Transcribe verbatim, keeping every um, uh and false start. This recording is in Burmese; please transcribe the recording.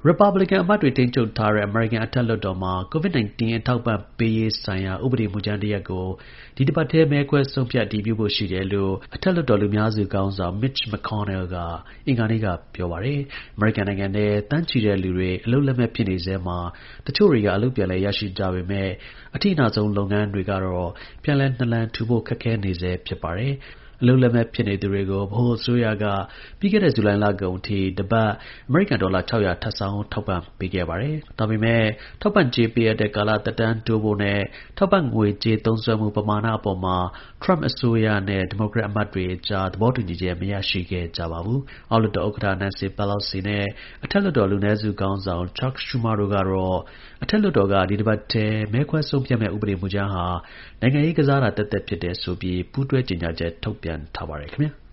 Republican အမတ်တွေထိန်းချုပ်ထားတဲ့ အမေရိကန်အထက်လွှတ်တော်မှာ COVID 19 အထောက်အပံ့ပေးရေးဆိုင်ရာ ဥပဒေမူကြမ်းတစ်ရပ်ကို ဒီတစ်ပတ်ထဲ မဲခွဲဆုံးဖြတ် အတည်ပြုဖို့ ရှိတယ်လို့ အထက်လွှတ်တော် လူများစု ခေါင်းဆောင် Mitch McConnell က အင်္ဂါနေ့က ပြောပါတယ်။ အမေရိကန်နိုင်ငံထဲ သန်းချီတဲ့လူတွေ အလုပ်လက်မဲ့ဖြစ်နေဆဲမှာ တချို့တွေက အလုပ်ပြန်လည်ရရှိကြပေမဲ့ အထိအနာဆုံး လုပ်ငန်းတွေကတော့ ပြန်လည်နာလန်ထူဖို့ ခက်ခဲနေဆဲ ဖြစ်ပါတယ်။ အလုပ်လက်မဲ့ဖြစ်နေသူတွေကို ဗဟိုအစိုးရက ပြီးခဲ့တဲ့ ဇူလိုင်လကုန်အထိ တစ်ပတ် အမေရိကန်ဒေါ်လာ ၆၀၀ ထပ်ဆောင်း ထောက်ပံ့ပေးခဲ့ပါတယ်။ ဒါပေမဲ့ ထောက်ပံ့ကြေးပေးအပ်တဲ့ ကာလ သက်တမ်းတိုးဖို့နဲ့ ထောက်ပံ့ငွေကြေး သုံးစွဲမှု ပမာဏအပေါ်မှာ ထရမ့် အစိုးရနဲ့ ဒီမိုကရက်အမတ်တွေအကြား သဘောတူညီချက် မရရှိခဲ့ကြပါဘူး။ အောက်လွှတ်တော် ဥက္ကဌ Nancy Pelosi နဲ့ အထက်လွှတ်တော် လူနည်းစု ခေါင်းဆောင် Chuck Schumer တို့ကတော့ အထက်လွှတ်တော်က ဒီတစ်ပတ်ထဲ မဲခွဲဆုံးဖြတ်မယ့် ဥပဒေမူကြမ်းဟာ နိုင်ငံရေးကစားတာသက်သက်ဖြစ်တယ်ဆိုပြီး ပူးတွဲကြေညာချက် ထုတ်ပြန်ထားပါတယ် ခင်ဗျာ။